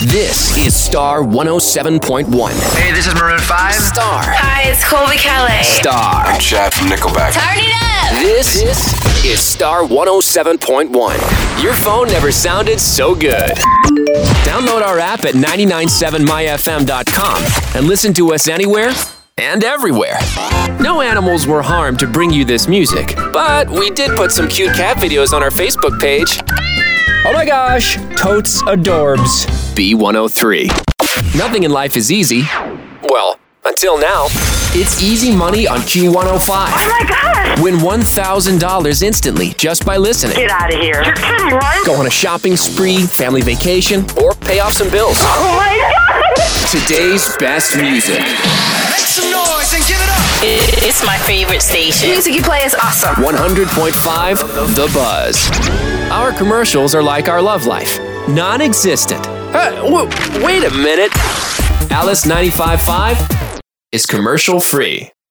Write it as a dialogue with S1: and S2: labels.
S1: This is Star 107.1.
S2: Hey, this is Maroon 5.
S1: Star.
S3: Hi, it's Colby Kelly.
S1: Star.
S4: I'm Chad from Nickelback.
S3: Turn it up!
S1: This is Star 107.1. Your phone never sounded so good. Download our app at 997myfm.com and listen to us anywhere and everywhere. No animals were harmed to bring you this music, but we did put some cute cat videos on our Facebook page. Oh my gosh, totes adorbs. B103. Nothing in life is easy. Well, until now. It's easy money on Q105.
S3: Oh my God!
S1: Win $1,000 instantly just by listening.
S3: Get out of here. You're kidding, right?
S1: Go on a shopping spree, family vacation, or pay off some bills.
S3: Oh my God!
S1: Today's best music.
S2: Make some noise and give it up.
S3: It's my favorite station.
S5: The music you play is awesome.
S1: 100.5 The Buzz. Our commercials are like our love life. Non-existent. Wait a minute. Alice 95.5 is commercial free.